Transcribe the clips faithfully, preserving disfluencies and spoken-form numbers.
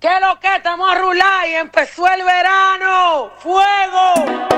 ¿Qué es lo que? Estamos a rular y empezó el verano. ¡Fuego!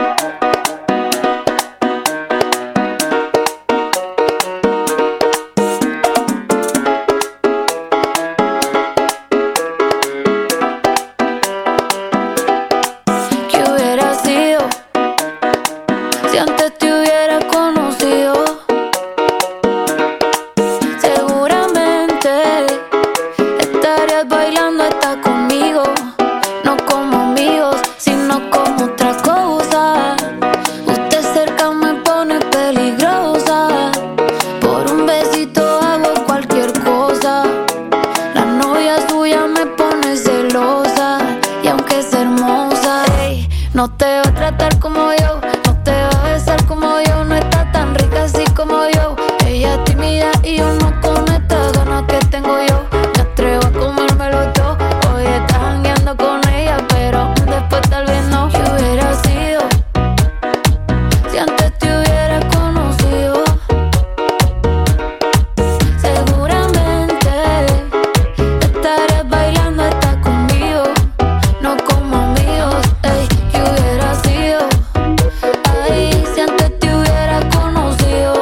No te va a tratar como yo, no te va a besar como yo, no está tan rica así como yo. Ella es tímida y yo no con estas ganas que tengo yo. Me atrevo a comérmelo todo. Hoy estás jangueando con ella, pero después tal vez no. ¿Qué hubiera sido si antes te hubiera conocido? Seguramente estarías bailando hasta conmigo, no como amigos. Ey, ¿qué hubiera sido? Ay, si antes te hubiera conocido.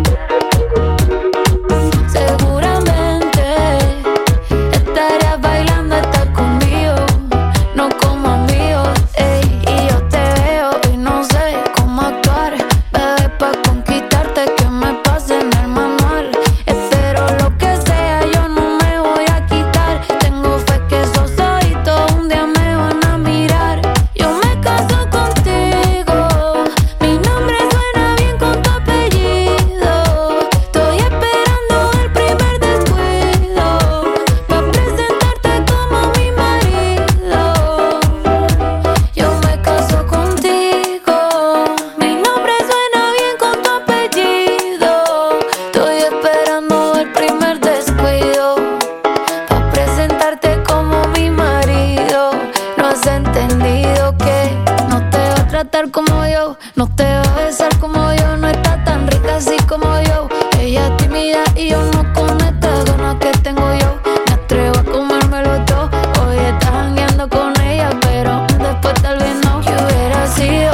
Seguramente estarías bailando hasta conmigo, no como amigos. Ey, y yo te veo y no sé cómo actuar, bebé, pa' conquistarte, que me pase en el manual. Espero lo que sea, yo no me voy a quitar. Tengo fe que esos ojitos un día me van a mirar. Yo me caso contigo, mi nombre suena bien con tu apellido. Estoy esperando el primer descuido pa' presentarte como mi marido. Yo me caso contigo, mi nombre suena bien con tu apellido. Estoy esperando el primer descuido pa' presentarte como mi marido. No has entendido que no te va a tratar como yo, no te va a besar como yo, no está tan rica así como yo. Ella es tímida y yo no con estas ganas que tengo yo. Me atrevo a comérmelo todo. Hoy estás jangueando con ella, pero después tal vez no. ¿Qué hubiera sido?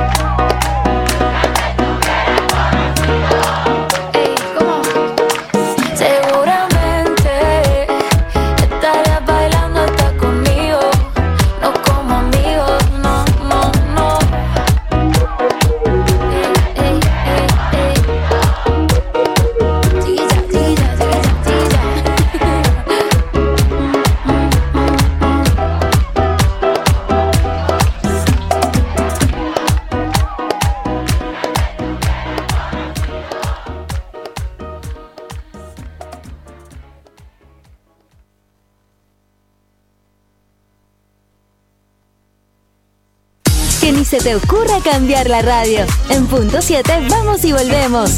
Ey, ¿cómo? Seguramente estarías bailando hasta conmigo, no como amigos, no, no, no. Ey, ey, ey, ey. Tira, tira, tira, tira. Que ni se te ocurra cambiar la radio. En punto siete vamos y volvemos.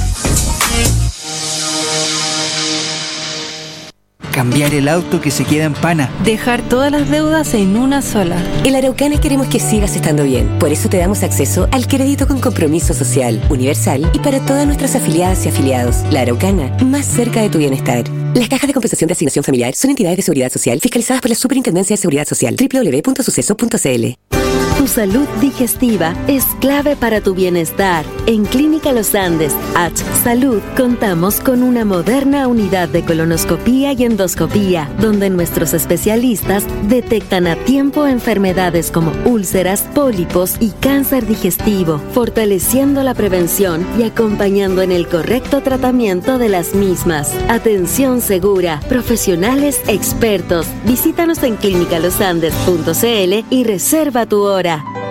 Cambiar el auto que se queda en pana. Dejar todas las deudas en una sola. En la Araucana queremos que sigas estando bien. Por eso te damos acceso al crédito con compromiso social, universal y para todas nuestras afiliadas y afiliados. La Araucana, más cerca de tu bienestar. Las cajas de compensación de asignación familiar son entidades de seguridad social fiscalizadas por la Superintendencia de Seguridad Social. doble u doble u doble u punto suceso punto c l. Tu salud digestiva es clave para tu bienestar. En Clínica Los Andes, H Salud, contamos con una moderna unidad de colonoscopía y endoscopía, donde nuestros especialistas detectan a tiempo enfermedades como úlceras, pólipos y cáncer digestivo, fortaleciendo la prevención y acompañando en el correcto tratamiento de las mismas. Atención segura, profesionales expertos. Visítanos en clínica los andes punto c l y reserva tu hora.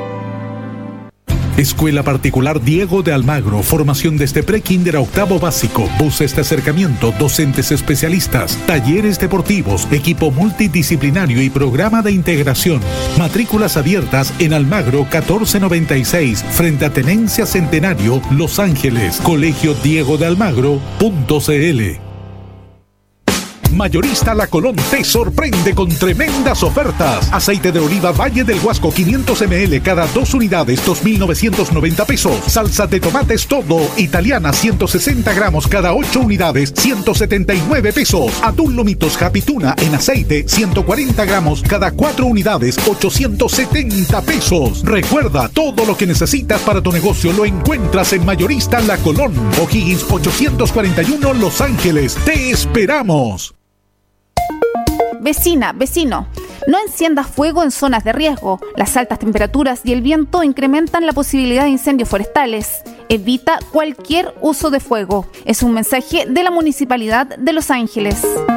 Escuela Particular Diego de Almagro, formación desde pre-kinder a octavo básico, buses de acercamiento, docentes especialistas, talleres deportivos, equipo multidisciplinario y programa de integración. Matrículas abiertas en Almagro catorce noventa y seis, frente a Tenencia Centenario, Los Ángeles. Colegio Diego de Almagro punto c l. Mayorista La Colón te sorprende con tremendas ofertas. Aceite de oliva Valle del Huasco quinientos mililitros cada dos unidades, dos mil novecientos noventa pesos. Salsa de tomates todo italiana ciento sesenta gramos cada ocho unidades, ciento setenta y nueve pesos. Atún Lomitos Happy Tuna en aceite ciento cuarenta gramos cada cuatro unidades, ochocientos setenta pesos. Recuerda, todo lo que necesitas para tu negocio lo encuentras en Mayorista La Colón. O'Higgins ochocientos cuarenta y uno Los Ángeles. Te esperamos. Vecina, vecino, no enciendas fuego en zonas de riesgo. Las altas temperaturas y el viento incrementan la posibilidad de incendios forestales. Evita cualquier uso de fuego. Es un mensaje de la Municipalidad de Los Ángeles.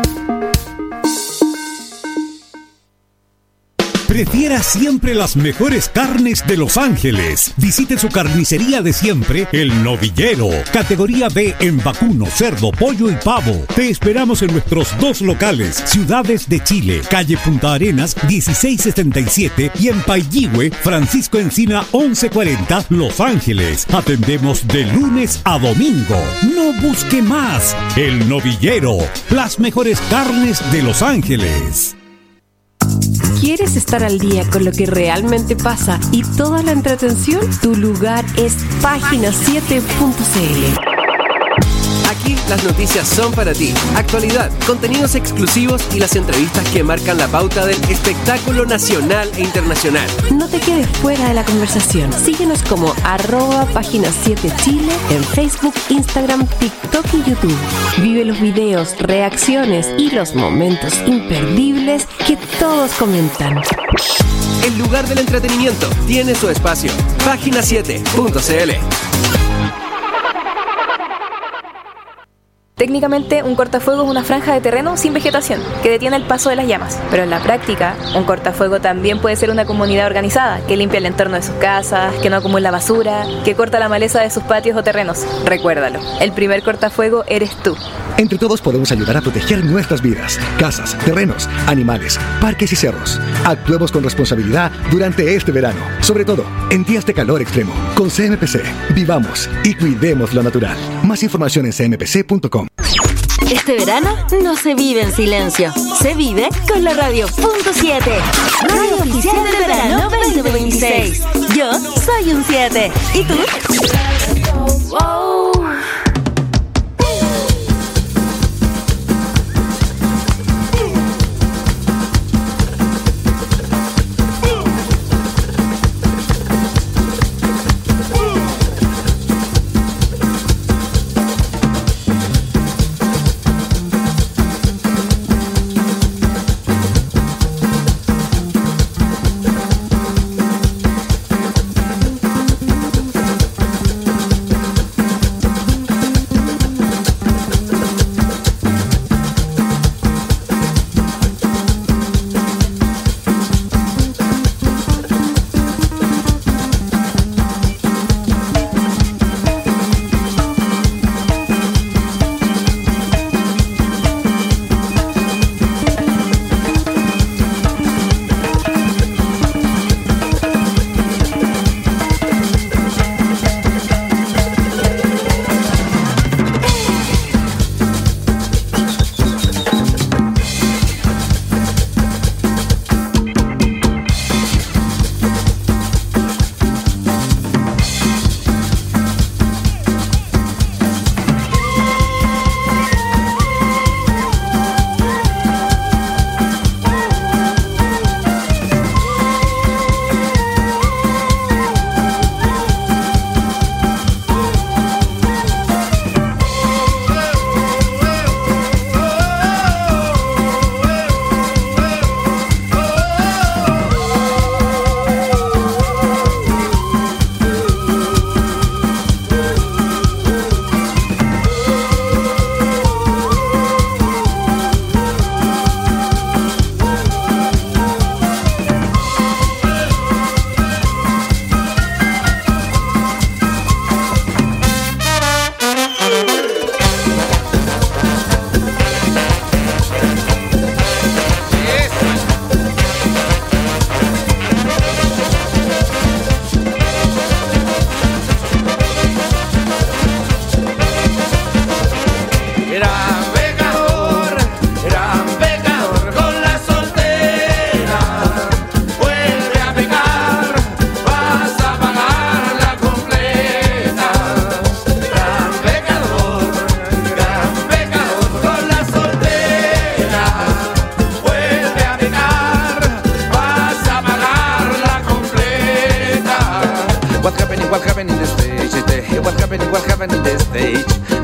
Prefiera siempre las mejores carnes de Los Ángeles. Visite su carnicería de siempre, El Novillero. Categoría B en vacuno, cerdo, pollo y pavo. Te esperamos en nuestros dos locales, Ciudades de Chile, calle Punta Arenas, dieciséis setenta y siete y en Pailligüe, Francisco Encina, once cuarenta, Los Ángeles. Atendemos de lunes a domingo. No busque más. El Novillero. Las mejores carnes de Los Ángeles. ¿Quieres estar al día con lo que realmente pasa y toda la entretención? Tu lugar es página siete punto c l. Aquí las noticias son para ti. Actualidad, contenidos exclusivos y las entrevistas que marcan la pauta del espectáculo nacional e internacional. No te quedes fuera de la conversación. Síguenos como arroba página siete Chile en Facebook, Instagram, TikTok y YouTube. Vive los videos, reacciones y los momentos imperdibles que todos comentan. El lugar del entretenimiento tiene su espacio. página siete punto c l. Técnicamente, un cortafuego es una franja de terreno sin vegetación que detiene el paso de las llamas. Pero en la práctica, un cortafuego también puede ser una comunidad organizada que limpia el entorno de sus casas, que no acumula basura, que corta la maleza de sus patios o terrenos. Recuérdalo, el primer cortafuego eres tú. Entre todos podemos ayudar a proteger nuestras vidas, casas, terrenos, animales, parques y cerros. Actuemos con responsabilidad durante este verano, sobre todo en días de calor extremo. Con C M P C, vivamos y cuidemos lo natural. Más información en c m p c punto com. Este verano no se vive en silencio, se vive con la radio punto siete. Radio oficial del verano veinte veintiséis. Yo soy un siete. ¿Y tú? Wow.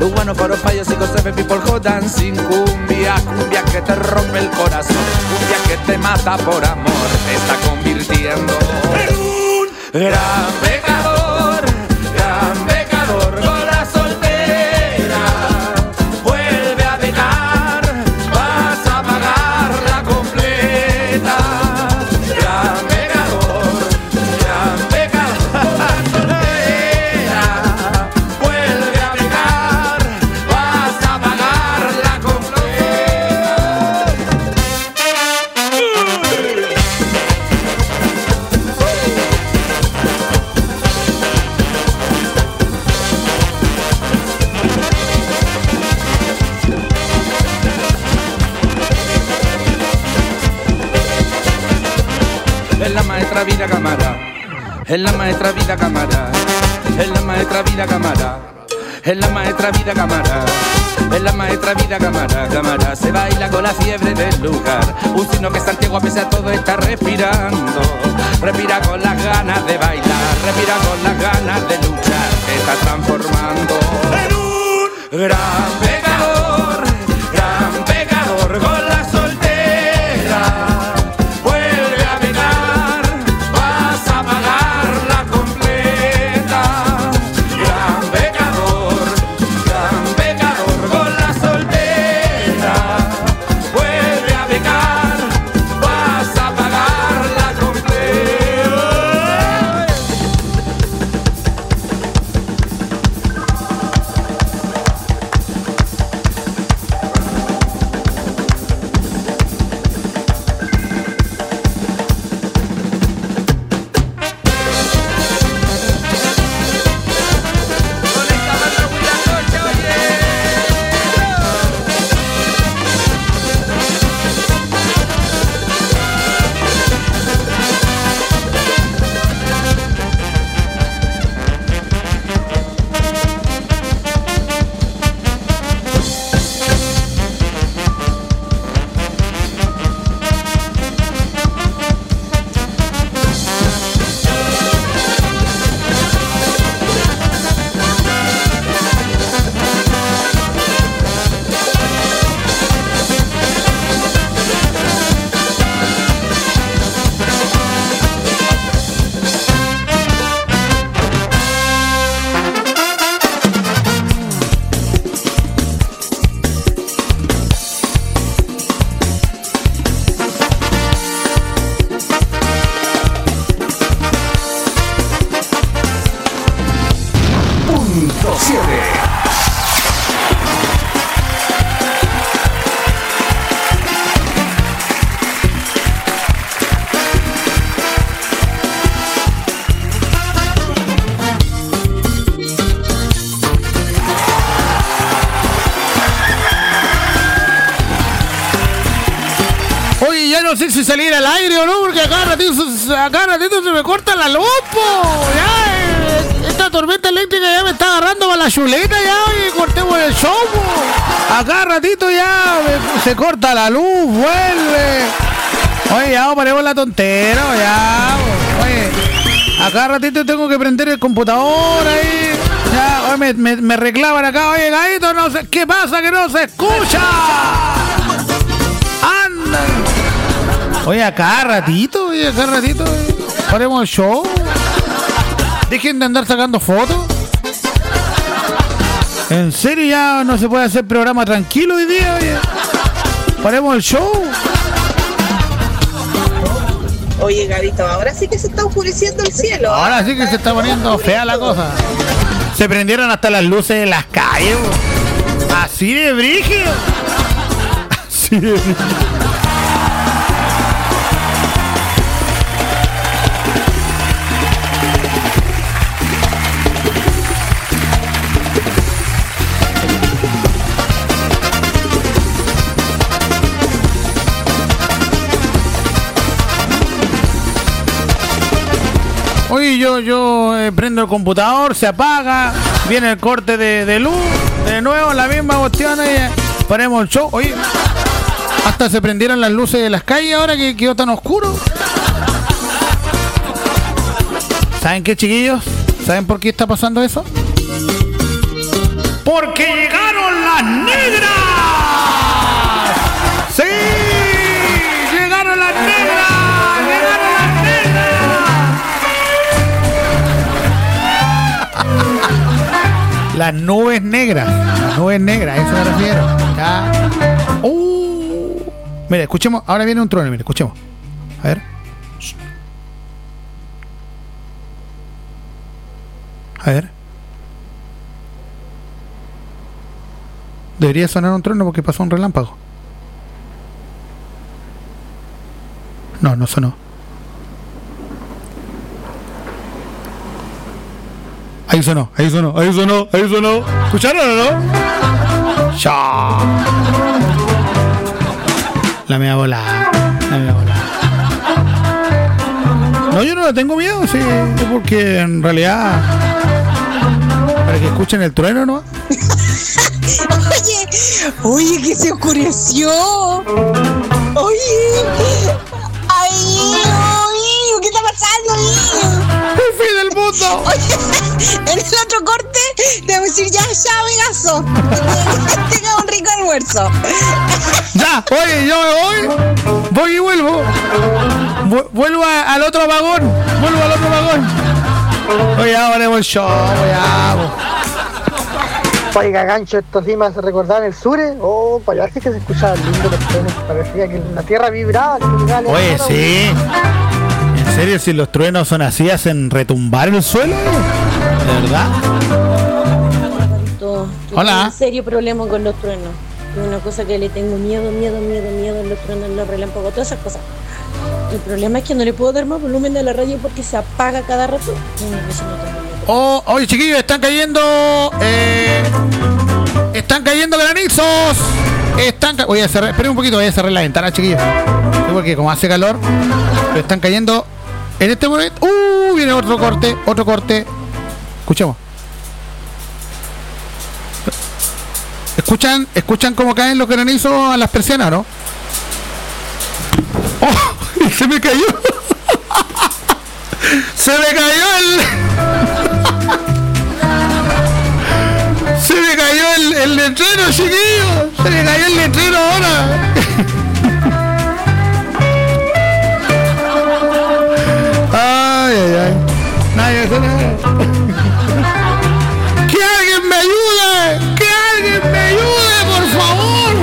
Cubano, coro, payos y Josefe, people hot dancing. Cumbia, cumbia que te rompe el corazón, cumbia que te mata por amor, te está convirtiendo en un gran pecador, gran pecador. Con la soltera vuelve a pecar, vas a pagarla completa. Gran pecador, gran pecador. La soltera vuelve a pecar, vas a pagarla completa. Es la maestra vida cámara, es la maestra vida cámara, es la maestra vida cámara, es la maestra vida cámara, es la maestra vida cámara, cámara. Se baila con la fiebre del lugar, un signo que Santiago a pesar de todo está respirando. Respira con las ganas de bailar, respira con las ganas de luchar, se está transformando en un gran pecador, gran pecador. Con la soltera vuelve a pecar, vas a pagarla completa. Gran pecador, gran pecador. Con la soltera vuelve a pecar, vas a pagarla completa. Oye, ya no sé si salir al aire o no, porque acá ratito, acá ratito se me corta la luz, po. Ya, esta tormenta eléctrica ya me está agarrando para la chuleta ya, oye, cortemos el show, po. Acá ratito ya me, se corta la luz, vuelve. Oye, ya paremos la tontera, ya, po. Oye, acá ratito tengo que prender el computador ahí. Ya, oye, me, me, me reclaman acá, oye, Gaito, no sé, ¿qué pasa que no se escucha? ¡Anda! Oye, acá ratito, oye, acá ratito, oye. Paremos el show. Dejen de andar sacando fotos. En serio, ya no se puede hacer programa tranquilo hoy día, oye. Paremos el show. Oye, Gavito, ahora sí que se está oscureciendo el cielo. Ahora sí que se está poniendo fea la cosa. Se prendieron hasta las luces de las calles. Así de brígido. Así de brígido. Oye, yo, yo eh, prendo el computador, se apaga, viene el corte de, de luz, de nuevo la misma cuestión, eh, ponemos el show. Oye, hasta se prendieron las luces de las calles ahora que quedó tan oscuro. ¿Saben qué, chiquillos? ¿Saben por qué está pasando eso? Porque llegamos las negras! ¡Sí! ¡Llegaron las negras! ¡Llegaron las negras! Las nubes negras. Las nubes negras, a eso me refiero. Ya. Uh. Mira, escuchemos. Ahora viene un trueno, mira, escuchemos. A ver. A ver. Debería sonar un trueno porque pasó un relámpago. No, no sonó. Ahí sonó, ahí sonó, ahí sonó, ahí sonó. ¿Escucharon o no? Ya. La mea volada. La mea volada. No, yo no le tengo miedo, sí. Porque en realidad, para que escuchen el trueno, ¿no? Oye, oye, que se oscureció. Oye, ay, oye, ¿qué está pasando, hijo? ¡El fin del mundo! Oye, en el otro corte te voy a decir ya, ya, amigazo. Tenga un rico almuerzo. Ya, oye, yo me voy. Voy y vuelvo. Vu- vuelvo a, al otro vagón. Vuelvo al otro vagón. Oye, ahora haremos el show, ya. Oiga, gancho, estos sí me hace recordar el Sure. Oh, parece que se escuchaba lindo los truenos. Parecía que la tierra vibraba. Oye, sí. ¿En serio? Si los truenos son así, hacen retumbar el suelo. ¿De verdad? Hola. Un serio problema con los truenos. Es una cosa que le tengo miedo, miedo, miedo, miedo. Los truenos, los relámpagos, todas esas cosas. El problema es que no le puedo dar más volumen a la radio porque se apaga cada rato. Oh, oye, chiquillos, están cayendo. Eh, están cayendo granizos. Están. Ca- voy a cerrar. Esperen un poquito, voy a cerrar la ventana, chiquillos. Sí, porque como hace calor, pero están cayendo. En este momento. Uh, viene otro corte, otro corte. Escuchemos. ¿Escuchan, escuchan cómo caen los granizos a las persianas, no? ¡Oh! ¡Se me cayó! ¡Se me cayó el... ¡Se me cayó el, el letrero, chiquillo! ¡Se me cayó el letrero ahora! ¡Ay, ay, ay! Nadie se nada. ¡Que alguien me ayude! ¡Que alguien me ayude, por favor!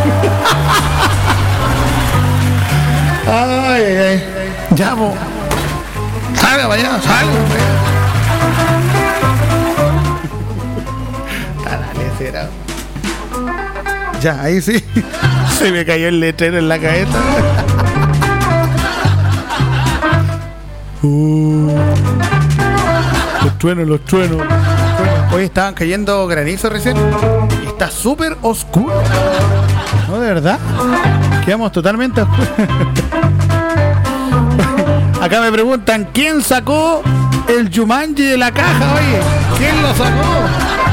¡Ay, ay, ay! ¡Ya, po! ¡Salga para allá! ¡Salga! Dale, será. Ya, ahí sí. Se me cayó el letrero en la cabeza. Uh, los truenos, los truenos. Hoy estaban cayendo granizos recién. Y está súper oscuro. ¿No, de verdad? Quedamos totalmente oscuros. Acá me preguntan, ¿quién sacó el Jumanji de la caja, oye? ¿Quién lo sacó?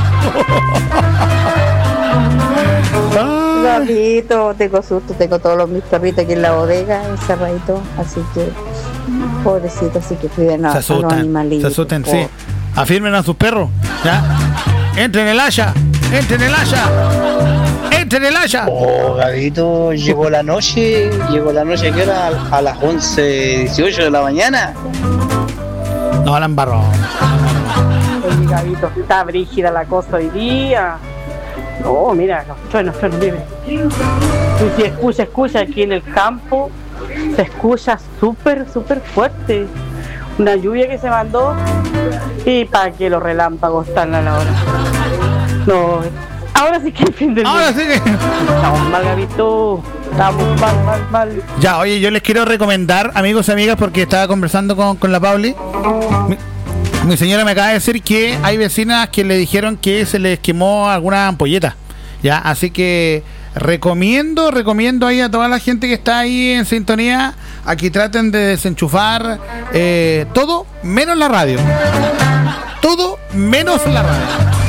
Gabito, tengo susto, tengo todos los mis perritos aquí en la bodega, encerradito, así que pobrecito, así que cuiden a, Se a los asustan, animalitos. se asustan, sí. Afirmen a sus perros, ¿ya? Entren el haya, entren el haya, entren el haya. Oh, Gabito, llegó la noche, llegó la noche, ¿a qué hora? A las once dieciocho de la mañana. No, la embarró. Oye, Gabito, está brígida la cosa hoy día. No, mira, los truenos, truenos, mira. Y si escucha, escucha aquí en el campo, se escucha súper, súper fuerte. Una lluvia que se mandó y para que los relámpagos están a la hora. No, ahora sí que el fin del Ahora día. sí que... Estamos mal, Gabito. Estamos mal, mal, mal. Ya, oye, yo les quiero recomendar, amigos y amigas, porque estaba conversando con, con la Pauli. Mi, mi señora me acaba de decir que hay vecinas que le dijeron que se les quemó alguna ampolleta. Ya, así que recomiendo, recomiendo ahí a toda la gente que está ahí en sintonía, a que traten de desenchufar eh, todo menos la radio. Todo menos la radio.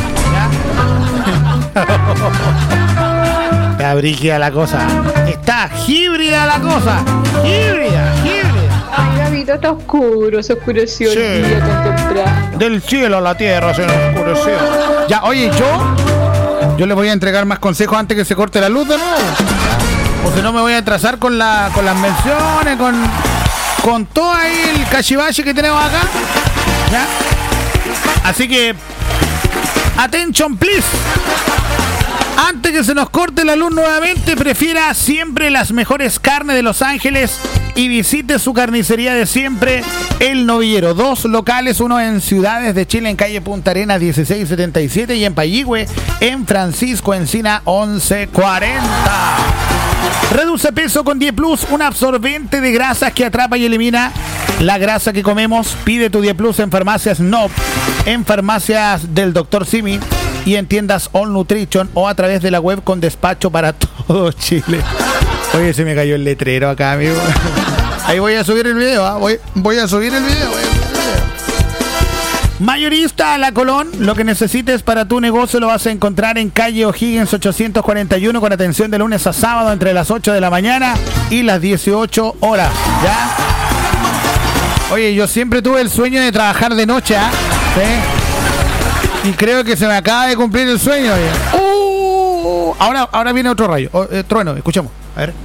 ¿Ya? Está brígida la cosa. Está híbrida la cosa. Híbrida, híbrida. Ay, Gabito, está oscuro, se oscureció Sí. el día tan temprano. Del cielo a la tierra se nos oscureció. Ya, oye, yo Yo les voy a entregar más consejos antes que se corte la luz de nuevo. O si no me voy a atrasar con, la, con las menciones, con, con todo ahí el cachivache que tenemos acá. ¿Ya? Así que, attention please. Antes que se nos corte la luz nuevamente, prefiera siempre las mejores carnes de Los Ángeles y visite su carnicería de siempre, El Novillero. Dos locales, uno en Ciudades de Chile, en calle Punta Arenas dieciséis setenta y siete, y en Payigüe, en Francisco Encina once cuarenta. Reduce peso con diez plus, un absorbente de grasas que atrapa y elimina la grasa que comemos. Pide tu diez plus en farmacias N O P, en farmacias del doctor Simi y en tiendas All Nutrition, o a través de la web con despacho para todo Chile. Oye, se me cayó el letrero acá, amigo. Ahí voy a subir el video, ¿eh? voy, voy a subir el video. Voy a subir el video. Mayorista a la Colón, lo que necesites para tu negocio lo vas a encontrar en calle O'Higgins ochocientos cuarenta y uno, con atención de lunes a sábado entre las ocho de la mañana y las dieciocho horas. ¿Ya? Oye, yo siempre tuve el sueño de trabajar de noche, ¿ah? ¿eh? ¿Sí? Y creo que se me acaba de cumplir el sueño. Uh, ahora, ahora viene otro rayo. Oh, eh, trueno, escuchemos. A ver.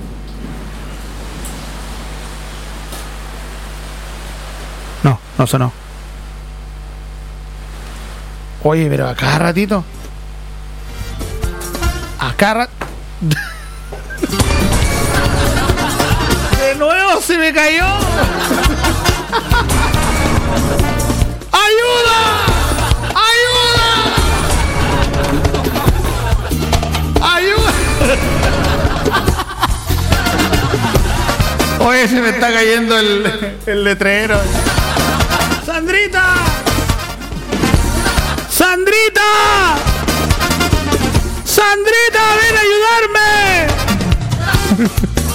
No, no sonó. Oye, pero a cada ratito. A cada rat... De nuevo se me cayó. ¡Ayuda! ¡Ayuda! Oye, se me está cayendo el, el letrero. ¡Sandrita! ¡Sandrita! ¡Sandrita, ven a ayudarme!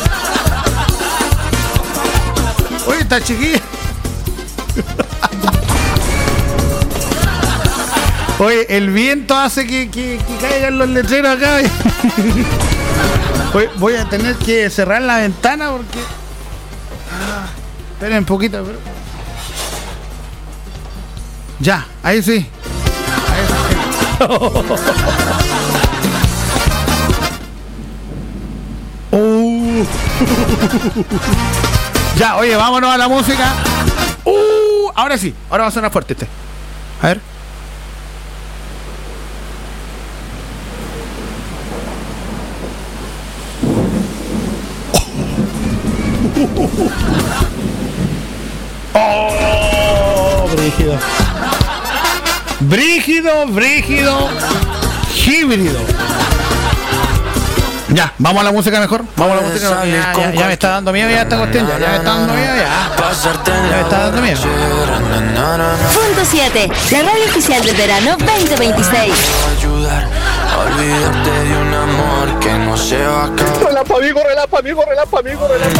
Oye, está chiquilla. Oye, el viento hace que, que, que caigan los letreros acá. Oye, voy a tener que cerrar la ventana porque... Ah, esperen un poquito. Pero... Ya, ahí sí. Ahí sí. uh. Ya, oye, vámonos a la música. Uh, ahora sí, ahora va a sonar fuerte este. A ver. Oh, brígido. Brígido, brígido, híbrido. Ya, vamos a la música mejor. Vamos a la música. Ya, ya, ya me está dando miedo ya esta cuestión. Ya, ya me está dando miedo ya. Ya me está dando miedo. Punto siete, la radio oficial del verano veinte veintiséis. Olvídate de un amor que no se va a acabar. Relapa, amigo, relapa, amigo, relapa, amigo, relapa.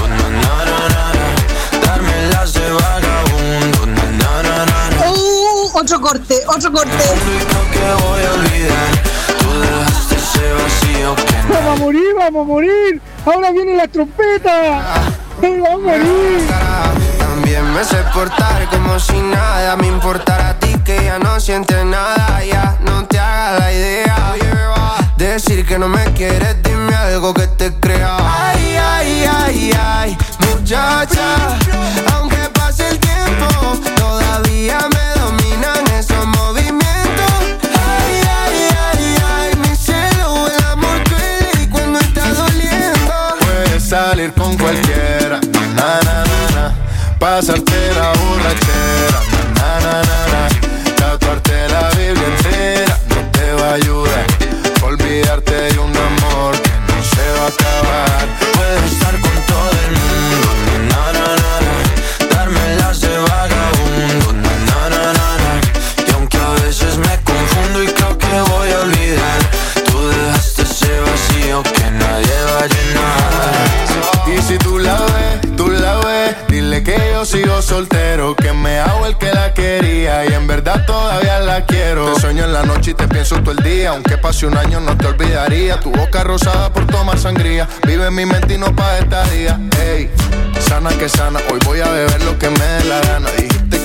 Darme las de vagabundo. Uh, otro corte, otro corte. Que voy a olvidar. Tú dejaste ese vacío que no. Vamos a morir, vamos a morir. Ahora viene la trompeta. Vamos a morir. También me sé portar como si nada me importara a ti, que ya no sientes nada. Ya no te hagas la idea. Decir que no me quieres, dime algo que te crea. Ay, ay, ay, ay, muchacha. Aunque pase el tiempo, todavía me dominan esos movimientos. Ay, ay, ay, ay, mi cielo, el amor duele y cuando está doliendo. Puedes salir con cualquiera, na, na, na, na. Pasarte la borrachera, na, na, na, na. Tatuarte la Biblia entera no te va a ayudar. Olvidarte de un amor que no se va a acabar. Puedes estar con todo el mundo, na, na, na, na. Darme las de vagabundo, na, na, na, na. Y aunque a veces me confundo y creo que voy a olvidar, tú dejaste ese vacío que nadie va a llenar. Y si tú la ves, tú la ves, dile que yo sigo soltero, que me hago el que la quería y en verdad todavía la quiero. Te sueño en la noche y te pienso todo el día, aunque pase un año no te olvidaría. Tu boca rosada por tomar sangría, vive en mi mente y no pa' esta día. Ey, sana que sana, hoy voy a beber lo que me dé la gana. Dijiste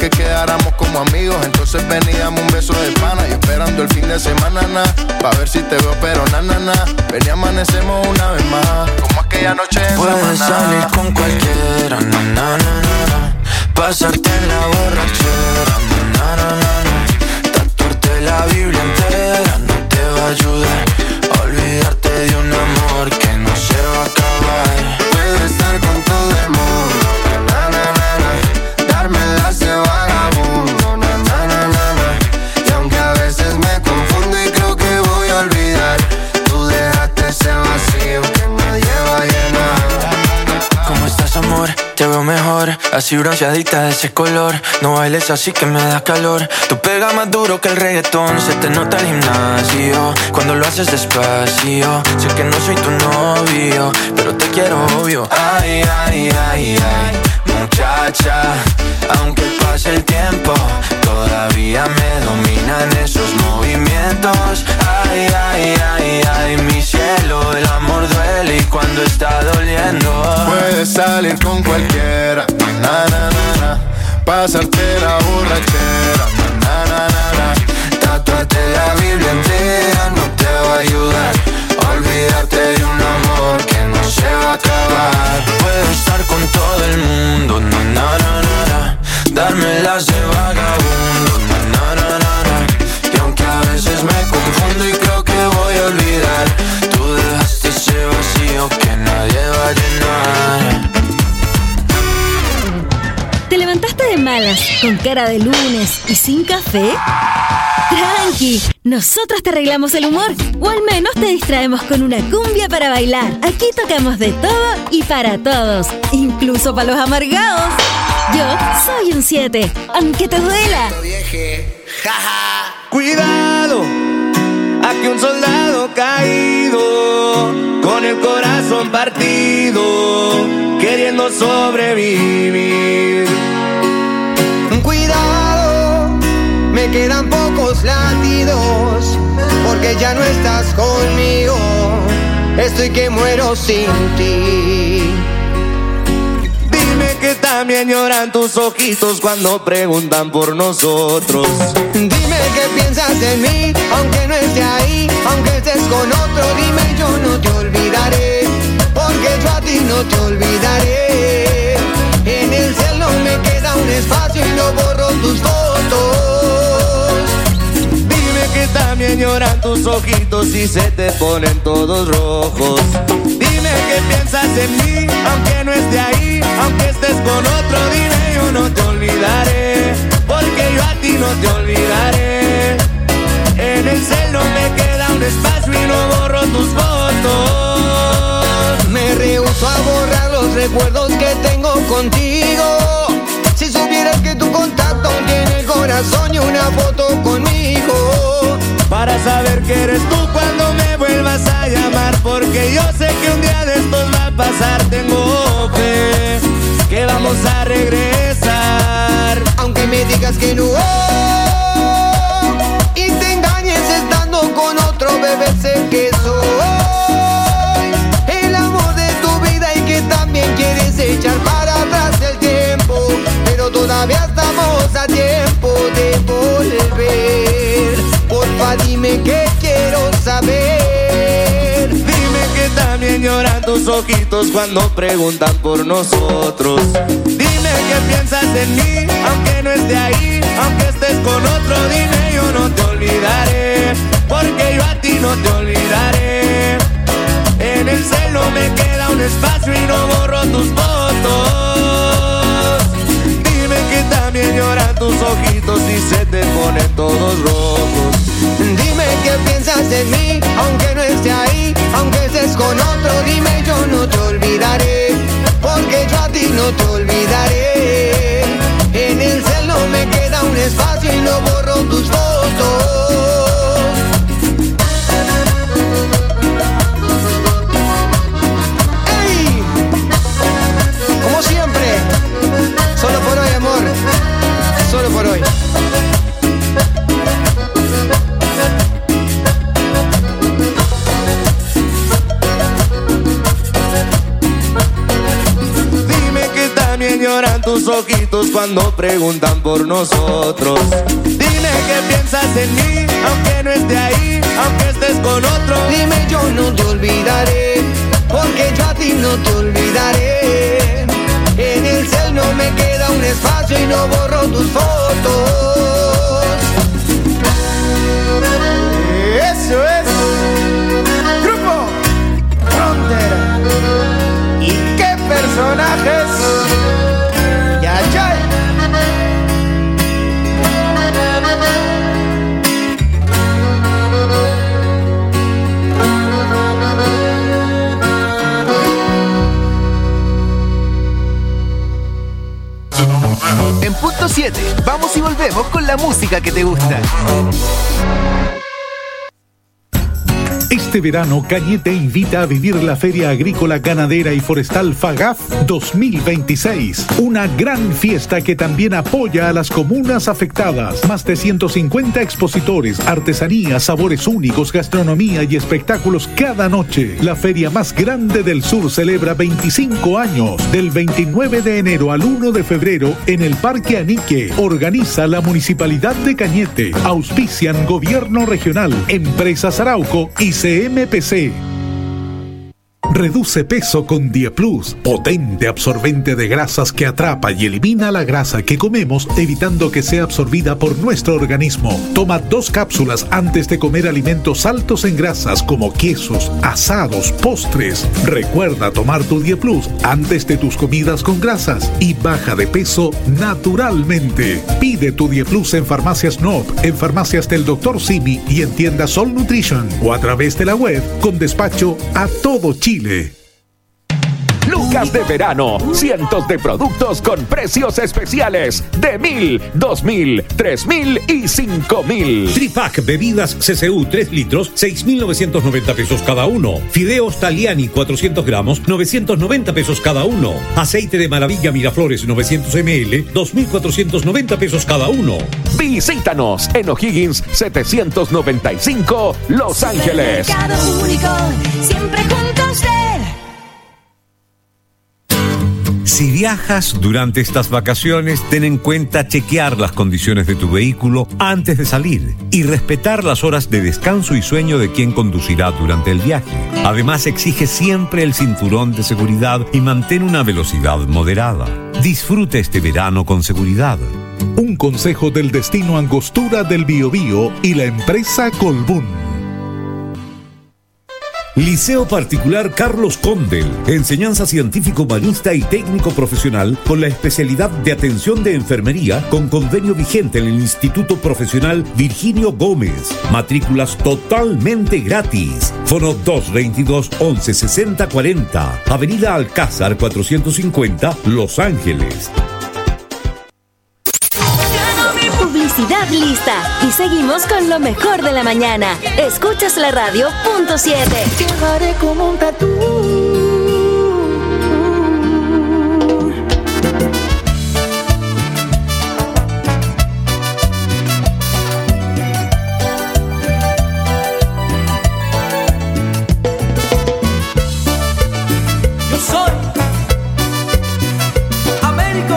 que quedáramos como amigos. Entonces veníamos un beso de pana y esperando el fin de semana, na, pa' ver si te veo, pero na, na, na. Ven y amanecemos una vez más, como aquella noche en puedes Samaná. salir con cualquiera, na, na, na, na, na. Pasarte en la borrachera, na, na, na, na, na. Tatuarte la Biblia entera no te va a ayudar. Olvidarte de un amor que no se va a acabar. Puedo estar con todo el mundo, na, na, na, na. Darme las de vagabundo, na, na, na, na, na. Y aunque a veces me confundo y creo que voy a olvidar, tú dejaste ese vacío que nadie va a llenar. ¿Cómo estás, amor? Te veo mejor, así bronceadita de ese color. No bailes así que me da calor. Tú pegas más duro que el reggaetón. Se te nota el gimnasio cuando lo haces despacio. Sé que no soy tu novio, pero te quiero obvio. Ay, ay, ay, ay, muchacha. Aunque pase el tiempo, todavía me dominan esos movimientos. Ay, ay, ay, ay, mi cielo. El amor duele y cuando está doliendo. Puedes salir con cualquiera, na, na, na, na. Pasarte la borrachera, na, na, na, na. Tatuarte la Biblia entera no te va a ayudar. Olvidarte de un amor que no se va a acabar. Puedo estar con todo el mundo, na, na, na, na, na. Darme las de vagabundo, na, na, na, na, na. Y aunque a veces me confundo y creo que voy a olvidar, tú dejaste ese vacío que nadie va a llenar. ¿Te levantaste de malas, con cara de lunes y sin café? Tranqui, nosotros te arreglamos el humor, o al menos te distraemos con una cumbia para bailar. Aquí tocamos de todo y para todos, incluso para los amargados. Yo soy un siete, aunque te duela. Cuidado, aquí un soldado caído, con el corazón partido, queriendo sobrevivir. Cuidado, me quedan pocos latidos, porque ya no estás conmigo, estoy que muero sin ti. Dime que también lloran tus ojitos cuando preguntan por nosotros. Dime que piensas en mí, aunque no esté ahí, aunque estés con otro. Dime, yo no te olvidaré, porque yo a ti no te olvidaré. En el cielo me queda un espacio y no borro tus fotos. Dime que también lloran tus ojitos y se te ponen todos rojos. Dime que piensas en mí, aunque no esté ahí, aunque estés con otro. Dime, yo no te olvidaré, porque yo a ti no te olvidaré. En el cielo me queda un espacio y no borro tus fotos. Me rehúso a borrar los recuerdos que tengo contigo. Si supieras que tu contacto tiene el corazón y una foto conmigo, para saber que eres tú cuando me vuelvas a llamar, porque yo sé que un día de estos va a pasar. Tengo fe que vamos a regresar, aunque me digas que no, y te engañes estando con otro, bebé, sé que soy el amor de tu vida y que también quieres echar para atrás el tiempo, pero todavía estamos a tiempo de volver. Porfa, dime que quiero saber. Dime que también lloran tus ojitos cuando preguntan por nosotros. Dime que piensas en mí, aunque no esté ahí, aunque estés con otro. Dime, yo no te olvidaré, porque yo a ti no te olvidaré. En el cielo me queda un espacio y no borro tus fotos. Dime que también lloran tus ojitos y se te ponen todos rojos. Dime que piensas en mí, aunque no esté ahí, aunque estés con otro. Dime, yo no te olvidaré, porque yo a ti no te olvidaré. En el cielo me queda un espacio y no borro tus fotos. ¡Ey! Como siempre, solo por hoy, amor, solo por hoy. tus ojitos cuando preguntan por nosotros. Dime qué piensas en mí, aunque no esté ahí, aunque estés con otro. Dime, yo no te olvidaré, porque yo a ti no te olvidaré. En el cel no me queda un espacio y no borro tus fotos. Eso es Grupo Frontera. ¿Y qué personajes? Ya, ya. En punto siete, vamos y volvemos con la música que te gusta. Este verano, Cañete invita a vivir la Feria Agrícola, Ganadera y Forestal FAGAF dos mil veintiséis. Una gran fiesta que también apoya a las comunas afectadas. Más de ciento cincuenta expositores, artesanías, sabores únicos, gastronomía y espectáculos cada noche. La feria más grande del sur celebra veinticinco años. Del veintinueve de enero al uno de febrero en el Parque Anique. Organiza la Municipalidad de Cañete. Auspician Gobierno Regional, Empresas Arauco y C M P C. Reduce peso con Dieplus, potente absorbente de grasas que atrapa y elimina la grasa que comemos, evitando que sea absorbida por nuestro organismo. Toma dos cápsulas antes de comer alimentos altos en grasas como quesos, asados, postres. Recuerda tomar tu Dieplus antes de tus comidas con grasas y baja de peso naturalmente. Pide tu Dieplus en Farmacias Noop, en Farmacias del doctor Simi y en tiendas Sol Nutrition o a través de la web con despacho a todo Chile. Lucas de verano, cientos de productos con precios especiales de mil, dos mil, tres mil y cinco mil. Tripack bebidas C C U tres litros, seis mil novecientos noventa pesos cada uno. Fideos Taliani cuatrocientos gramos, novecientos noventa pesos cada uno. Aceite de maravilla Miraflores novecientos mililitros, dos mil cuatrocientos noventa pesos cada uno. Visítanos en O'Higgins setecientos noventa y cinco, Los Ángeles. Supermercado Único, siempre junto a usted. Si viajas durante estas vacaciones, ten en cuenta chequear las condiciones de tu vehículo antes de salir y respetar las horas de descanso y sueño de quien conducirá durante el viaje. Además, exige siempre el cinturón de seguridad y mantén una velocidad moderada. Disfrute este verano con seguridad. Un consejo del destino Angostura del Biobío y la empresa Colbún. Liceo Particular Carlos Condel, enseñanza científico humanista y técnico profesional con la especialidad de atención de enfermería con convenio vigente en el Instituto Profesional Virginio Gómez. Matrículas totalmente gratis. Fono dos veintidós once sesenta cuarenta. Avenida Alcázar cuatrocientos cincuenta, Los Ángeles. Publicidad lista. Y seguimos con lo mejor de la mañana. Escuchas la radio punto siete. Llevaré como un tatú. Yo soy Américo.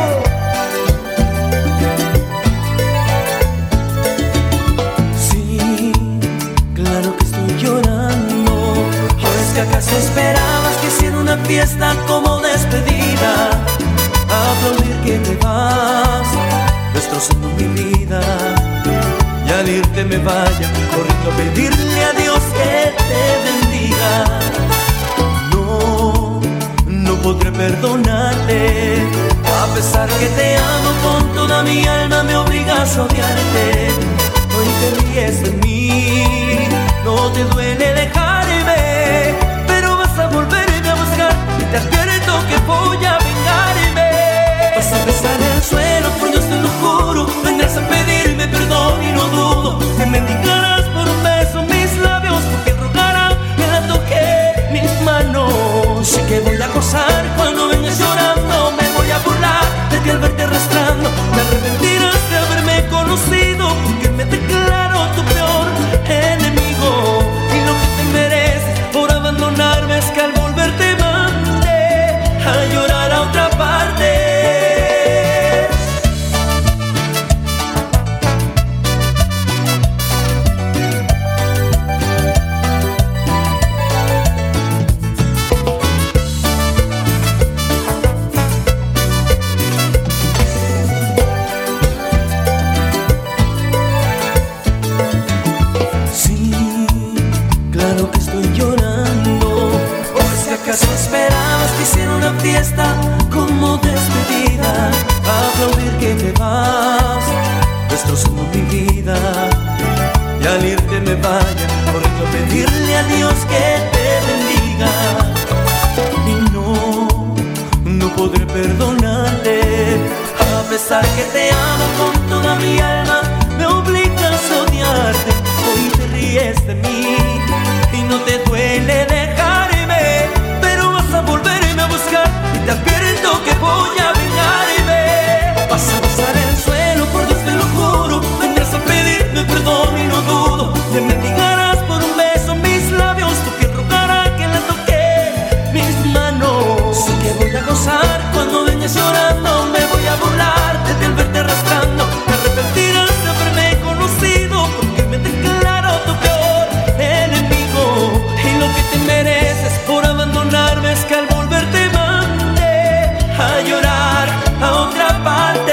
Sí, claro que estoy llorando. ¿O es que acaso esperabas que hiciera una fiesta como despedida? Aplaudir que te vas, destrozando mi vida. Y al irte me vaya corriendo a pedirle a Dios que te bendiga. No, no podré perdonarte. A pesar que te amo con toda mi alma, me obligas a odiarte. Hoy te ríes de mí, no te duele dejarme, pero vas a volverme a buscar y te advierto que voy a vengarme. Vas a besar el suelo, por Dios te lo juro, vendrás a pedirme perdón y no dudo que me mendigarás por un beso mis labios, porque rogarán que la toque mis manos. Sé que voy a gozar cuando vengas llorando, me voy a burlar de ti al verte arrastrando. Te arrepentirás de haberme conocido, porque me declaro tu peor enemigo. Y fiesta como despedida, aplaudir que te vas, destrozando mi vida. Y al irte me vaya, corriendo a pedirle a Dios que te bendiga. Y no, no podré perdonarte, a pesar que te amo con toda mi alma, me obligas a odiarte. Hoy te ríes de mí y no te duele dejarme, pero vas a volverme a buscar y te advierto que voy a vengarme. Vas a besar el suelo, por Dios te lo juro, vendrás a pedirme perdón y no dudo, te mendigarás por un beso mis labios, tu piel rogará que la toque mis manos. Sé que voy a gozar cuando vengas llorando, me voy a burlar desde el verte arrastrando, te arrepentirás de haberme conocido, porque me declaro tu peor enemigo. Y lo que te mereces por abandonarme es que al volver te mande a llorar a otra parte.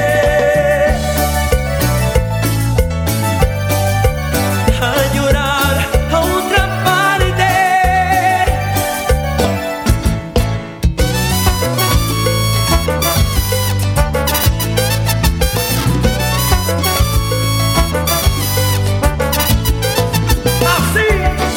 A llorar a otra parte. Así.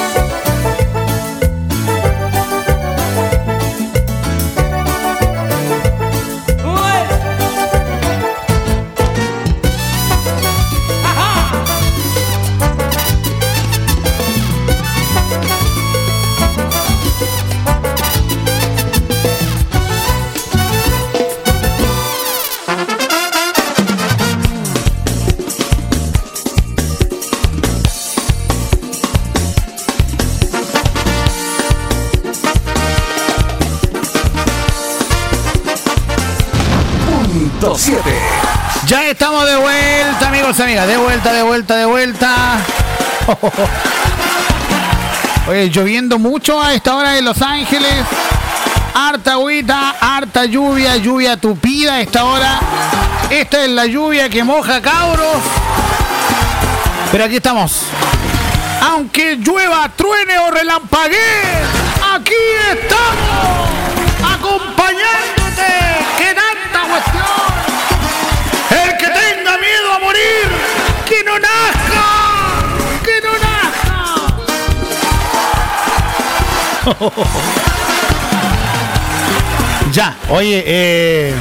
Punto siete. Ya estamos de vuelta, amigos y amigas. De vuelta, de vuelta, de vuelta. Oye, lloviendo mucho a esta hora en Los Ángeles. Harta agüita, harta lluvia, lluvia tupida a esta hora. Esta es la lluvia que moja, cabros. Pero aquí estamos. Aunque llueva, truene o relampaguee, aquí estamos, acompañándote. ¡Qué tanta cuestión! El que tenga miedo a morir, que no nazca, que no nazca. Ya, oye, eh,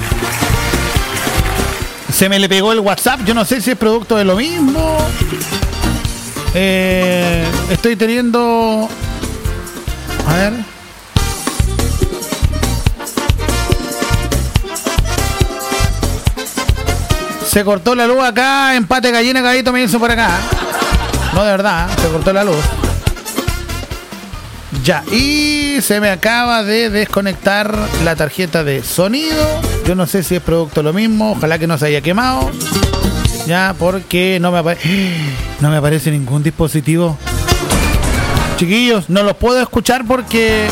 se me le pegó el WhatsApp. Yo no sé si es producto de lo mismo. Eh, estoy teniendo... A ver... Se cortó la luz acá, empate gallina, caballito me hizo por acá. No, de verdad, se cortó la luz. Ya, y se me acaba de desconectar la tarjeta de sonido. Yo no sé si es producto de lo mismo, ojalá que no se haya quemado. Ya, porque no me aparece, no me aparece ningún dispositivo. Chiquillos, no los puedo escuchar porque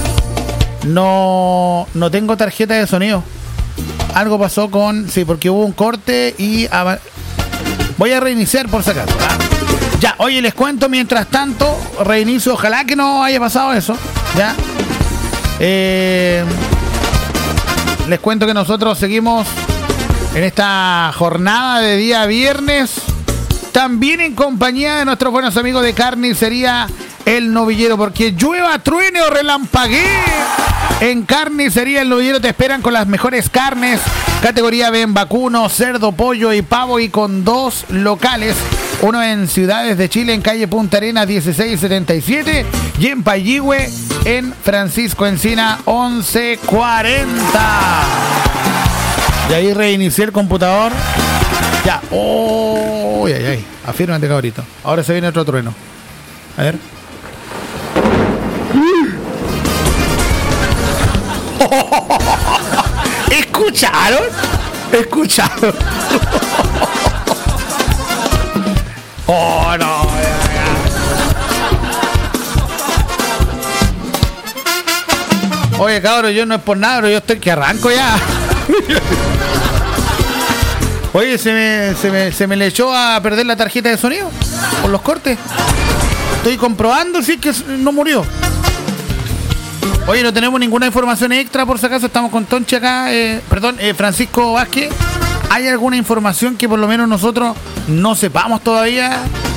no, no tengo tarjeta de sonido. Algo pasó con... Sí, porque hubo un corte y... Av- voy a reiniciar por si acaso, ¿verdad? Ya, oye, les cuento mientras tanto, reinicio, ojalá que no haya pasado eso, ¿ya? Eh, les cuento que nosotros seguimos en esta jornada de día viernes, también en compañía de nuestros buenos amigos de Carnicería El Novillero, porque llueva, truene o relampaguee, en Carnicería El Novillero te esperan con las mejores carnes, categoría B en vacuno, cerdo, pollo y pavo, y con dos locales, uno en Ciudades de Chile, en calle Punta Arenas dieciséis setenta y siete, y en Payihue, en Francisco Encina once cuarenta. Y ahí reinicié el computador. Ya, oh, ay, ay, afírmate, cabrito. Ahora se viene otro trueno. A ver. ¿Escucharon? ¿Escucharon? Oh, no. Oye, cabrón, yo no es por nada, pero yo estoy que arranco ya. Oye, se me, se me, se me le echó a perder la tarjeta de sonido por los cortes. Estoy comprobando si es que no murió. Oye, no tenemos ninguna información extra, por si acaso estamos con Tonchi acá, eh, perdón, eh, Francisco Vázquez. ¿Hay alguna información que por lo menos nosotros no sepamos todavía?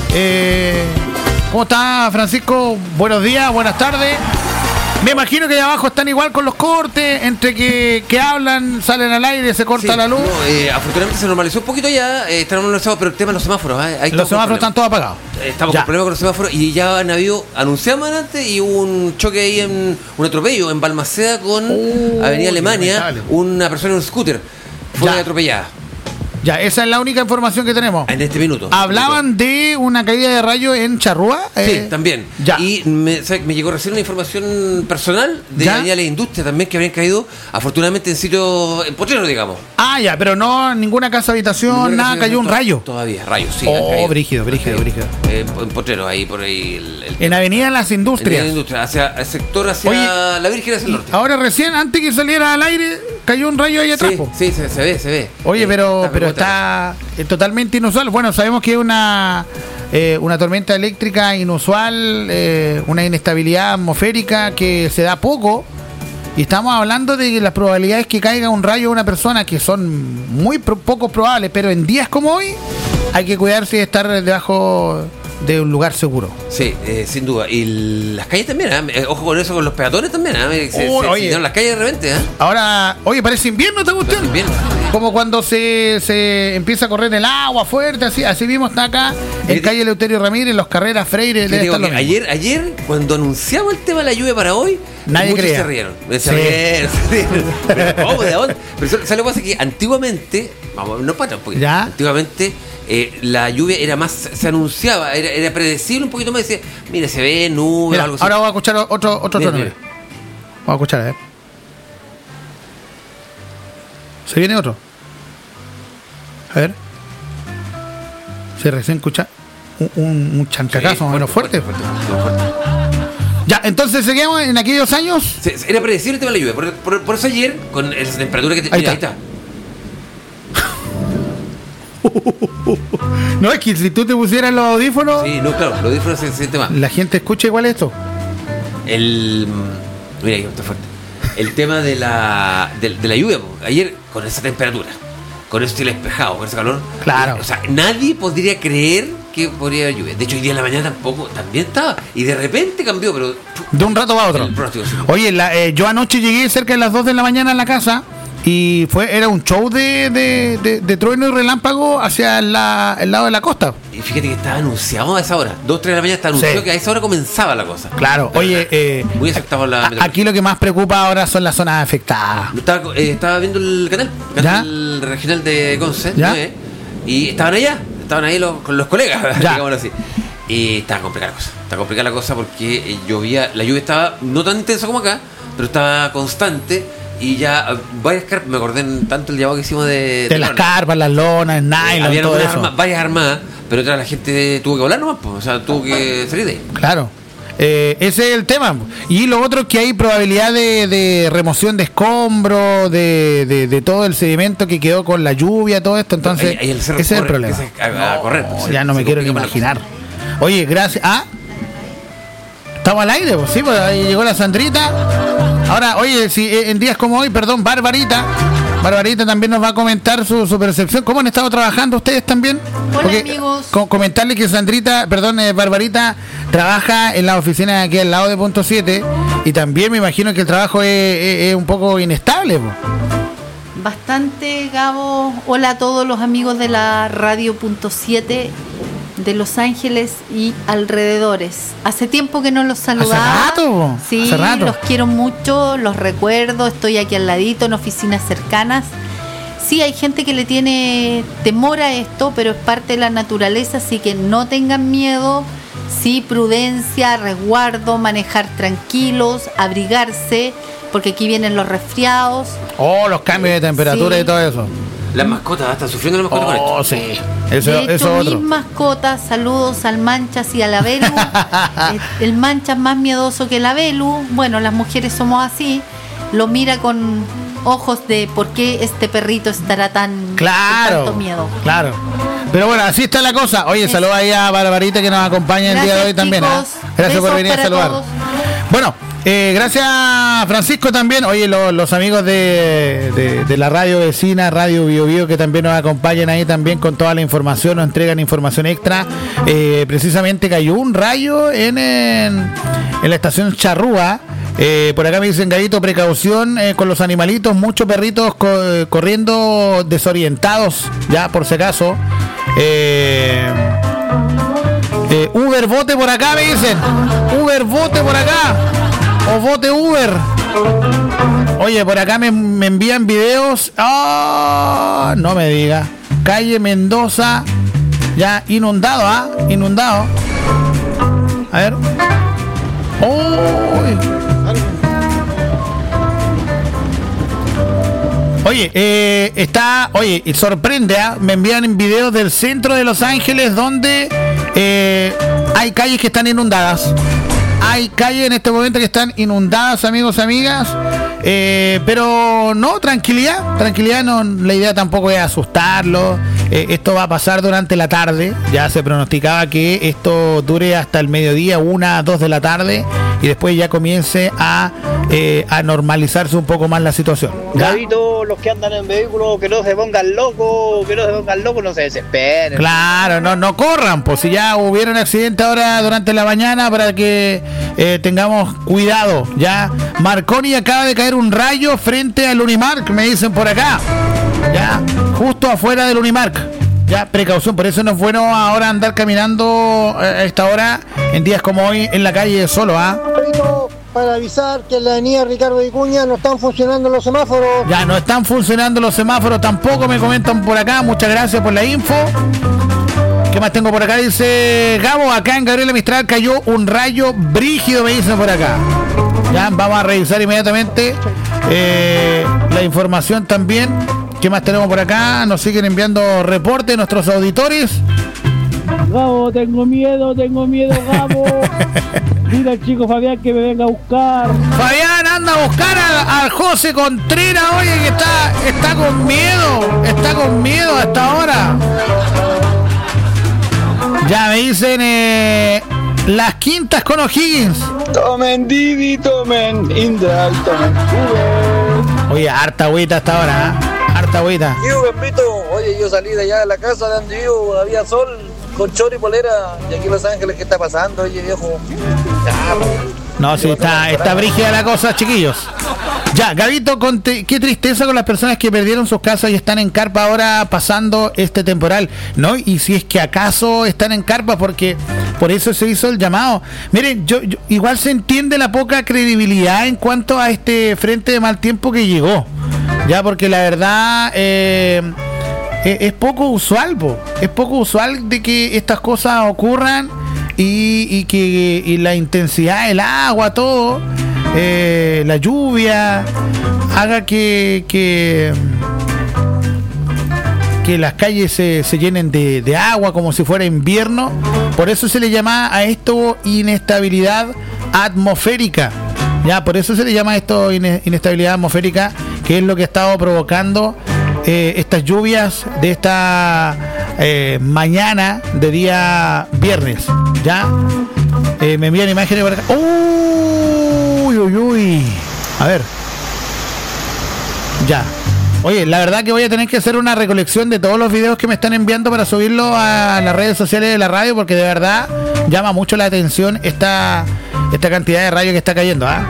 Eh, ¿Cómo está, Francisco? Buenos días, buenas tardes. Me imagino que allá abajo están igual con los cortes, entre que, que hablan, salen al aire, se corta sí, la luz. No, eh, afortunadamente se normalizó un poquito ya, eh, están normalizados, pero el tema de los semáforos. Eh, los semáforos están todos apagados. Eh, estamos ya. con problemas con los semáforos y ya han habido, anunciamos antes, y hubo un choque ahí, en un atropello en Balmaceda con uh, Avenida Alemania, una persona en un scooter fue ya. atropellada. Ya, esa es la única información que tenemos. En este minuto. ¿Hablaban minuto. de una caída de rayo en Charrúa? Sí, eh, también. Ya. Y me, me llegó recién una información personal de la Avenida de la Industria también, que habían caído, afortunadamente, en sitios, en Potrero, digamos. Ah, ya, pero no ninguna casa habitación, ninguna nada, casa cayó un rayo. Todavía, rayos, sí. Oh, brígido, brígido, brígido. Eh, en Potrero, ahí por ahí. El, el, en Avenida Las Industrias. En la Industria, hacia el sector, hacia Oye, la Virgen hacia el norte. Ahora recién, antes que saliera al aire, cayó un rayo ahí atrás. Sí, sí, se, se ve, se ve. Oye, eh, pero está, pero está es totalmente inusual. Bueno, sabemos que es una eh, una tormenta eléctrica inusual, eh, una inestabilidad atmosférica que se da poco, y estamos hablando de las probabilidades que caiga un rayo a una persona, que son muy pro- poco probables, pero en días como hoy hay que cuidarse de estar debajo de un lugar seguro. Sí, eh, sin duda. Y las calles también, ¿eh? Ojo con eso, con los peatones también, ¿eh? Se, oh, se, oye. se las calles de repente, ¿eh? Ahora, oye, parece invierno esta cuestión. Invierno. Como cuando se, se empieza a correr el agua fuerte, así así mismo está acá en calle Eleuterio Ramírez, los Carreras Freire. Te digo que ayer, ayer, cuando anunciamos el tema de la lluvia para hoy, nadie muchos creía. se rieron. Se Sí. rieron, se rieron. Pero, ¿cómo? ¿De dónde? Pero ¿sabes lo que pasa? Que antiguamente, vamos, no para un poquito, ¿Ya? antiguamente eh, la lluvia era más, se anunciaba, era, era predecible un poquito más, decía, mira, se ve nube, Mira, algo así. ahora voy a escuchar otro otro Mira, tono. mira. Vamos a escuchar, a ver. ¿Se viene otro? A ver. Se recién escucha un, un, un chancacazo Sí, más o menos fuerte. fuerte, fuerte, fuerte. Ya, entonces seguimos en aquellos años. Se- se- Era predecible el tema de la lluvia. Por, por- por eso ayer, con la temperatura que te, Ahí mira, está. ahí está. No, es que si tú te pusieras los audífonos, Sí, no, claro, los audífonos se siente más. la gente escucha igual esto. El. Mira, está fuerte. El tema de la, de, de la lluvia, po. Ayer, con esa temperatura, con ese cielo despejado, con ese calor. Claro. O sea, nadie podría creer que podría haber lluvia. De hecho, hoy día en la mañana tampoco, también estaba. Y de repente cambió, pero. De un rato a otro. El pronóstico, sí. Oye, la, eh, yo anoche llegué cerca de las dos de la mañana a la casa y fue era un show de, de, de, de trueno y relámpago hacia la, el lado de la costa. Y fíjate que estaba anunciado a esa hora. Dos, tres de la mañana está anunciado Sí. que a esa hora comenzaba la cosa. Claro, oye, eh, Muy aceptado la. a- aquí lo que más preocupa ahora son las zonas afectadas. Estaba, eh, estaba viendo el canal, el canal regional de Conce, ¿Ya? nueve, y estaban allá, estaban ahí los, con los colegas, Ya. digámoslo así. Y estaba complicada la cosa, estaba complicada la cosa porque eh, llovía, la lluvia estaba no tan intensa como acá, pero estaba constante. Y ya eh, varias carpas, me acordé en tanto el llamado que hicimos de... De las lona. carpas, las lonas, el nylon, Había todo algunas eso. armas, varias armadas, pero otra la gente tuvo que volar nomás, pues, o sea, tuvo que salir de ahí. Claro. Eh, ese es el tema. Y lo otro es que hay probabilidad de, de remoción de escombros, de, de, de todo el sedimento que quedó con la lluvia, todo esto. Entonces, Ahí- ahí el cerro ese es el corre, problema. empieza a, a correr. pues, No, se- ya no se me quiero ni complica más la imaginar. Oye, gracias. Ah, estamos al aire, pues sí, pues ahí llegó la Sandrita. Ahora, oye, si eh, en días como hoy, perdón, Barbarita. Barbarita también nos va a comentar su, su percepción. ¿Cómo han estado trabajando ustedes también? Hola, amigos. co- comentarle que Sandrita, perdón, eh, Barbarita trabaja en la oficina aquí al lado de Punto siete y también me imagino que el trabajo es, es- es un poco inestable. Po. Bastante, Gabo. Hola a todos los amigos de la Radio Punto siete de Los Ángeles y alrededores. Hace tiempo que no los saludaba. Hace rato, Sí, hace rato. los quiero mucho, los recuerdo. Estoy aquí al ladito en oficinas cercanas. Sí, hay gente que le tiene temor a esto, pero es parte de la naturaleza, así que no tengan miedo. Sí, prudencia, resguardo, manejar tranquilos, abrigarse, porque aquí vienen los resfriados. Oh, los cambios de temperatura Sí. y todo eso. Las mascotas, están sufriendo las mascotas Oh, con esto. sí. Eso, de hecho, eso mis otro. mascotas, saludos al Manchas y a la Belu. Eh, el Manchas más miedoso que la Belu. Bueno, las mujeres somos así. Lo mira con ojos de por qué este perrito estará tan Claro. con tanto miedo. Claro. Pero bueno, así está la cosa. Oye, saludos ahí a Barbarita que nos acompaña el día de hoy Gracias, también. chicos. ¿eh? Gracias por Besos venir a para saludar. todos. Bueno, Eh, gracias, Francisco, también. Oye, lo, los amigos de, de, de la radio vecina, Radio Bio Bio, que también nos acompañan ahí también con toda la información, nos entregan información extra. Eh, precisamente cayó un rayo en, en, en la estación Charrúa. Eh, por acá me dicen, Gavito, precaución eh, con los animalitos, muchos perritos co- corriendo desorientados, ya por si acaso. Eh, eh, Uber, vote por acá, me dicen. Uber, vote por acá. O vote Uber. Oye, por acá me, me envían videos. ¡Oh! No me diga. Calle Mendoza. Ya inundado, ¿ah? ¿eh? Inundado. A ver. ¡Oh! Oye, eh, está, oye, y sorprende, ¿eh? Me envían videos del centro de Los Ángeles donde eh, hay calles que están inundadas. Hay calles en este momento que están inundadas, amigos, amigas. Eh, pero no, tranquilidad, tranquilidad, no, la idea tampoco es asustarlo. Eh, esto va a pasar durante la tarde. Ya se pronosticaba que esto dure hasta el mediodía, una, dos de la tarde, y después ya comience a, eh, a normalizarse un poco más la situación. Gavito, los que andan en vehículos, que no se pongan locos, que no se pongan locos, no se desesperen. Claro, no, no corran, pues si ya hubiera un accidente ahora durante la mañana, para que eh, tengamos cuidado. Ya Marconi acaba de caer un rayo frente al Unimark, me dicen por acá. Ya, justo afuera del Unimark. Ya, precaución, por eso no es bueno ahora andar caminando a esta hora, en días como hoy, en la calle solo, ¿ah? Para avisar que en la avenida Ricardo Vicuña no están funcionando los semáforos. Ya, no están funcionando los semáforos tampoco, me comentan por acá. Muchas gracias por la info. ¿Qué más tengo por acá? Dice Gabo, acá en Gabriela Mistral cayó un rayo brígido, me dicen por acá. Ya, vamos a revisar inmediatamente eh, la información también. ¿Qué más tenemos por acá? Nos siguen enviando reportes nuestros auditores. Gabo, tengo miedo, tengo miedo, Gabo. Dile al chico Fabián que me venga a buscar. Fabián, anda a buscar al, al José Contreras, oye, que está, está con miedo, está con miedo hasta ahora. Ya me dicen eh, Las Quintas con O'Higgins. Tomen Didi, tomen Indra, tomen Uber. Oye, harta agüita hasta ahora, ¿eh? Harta agüita. Yo, Gambito, oye, yo salí de allá de la casa de donde vivo, había sol, con chor y polera, y aquí en Los Ángeles, ¿qué está pasando? Oye, viejo. Ya, no, sí, está, está brígida la cosa, chiquillos. Ya, Gabito, conte, qué tristeza con las personas que perdieron sus casas y están en carpa ahora pasando este temporal, ¿no? Y si es que acaso están en carpa, porque por eso se hizo el llamado. Miren, yo, yo igual se entiende la poca credibilidad en cuanto a este frente de mal tiempo que llegó. Ya, porque la verdad eh, es, es poco usual, po. Es poco usual de que estas cosas ocurran y, y que y la intensidad del agua, todo, eh, la lluvia, haga que que, que las calles se, se llenen de, de agua como si fuera invierno. Por eso se le llama a esto inestabilidad atmosférica. Ya, por eso se le llama esto inestabilidad atmosférica, que es lo que ha estado provocando eh, estas lluvias de esta eh, mañana de día viernes. Ya, eh, me envían imágenes por acá. Uy, uy, uy. A ver. Ya. Oye, la verdad que voy a tener que hacer una recolección de todos los videos que me están enviando para subirlo a las redes sociales de la radio, porque de verdad llama mucho la atención esta, esta cantidad de rayo que está cayendo, ¿ah?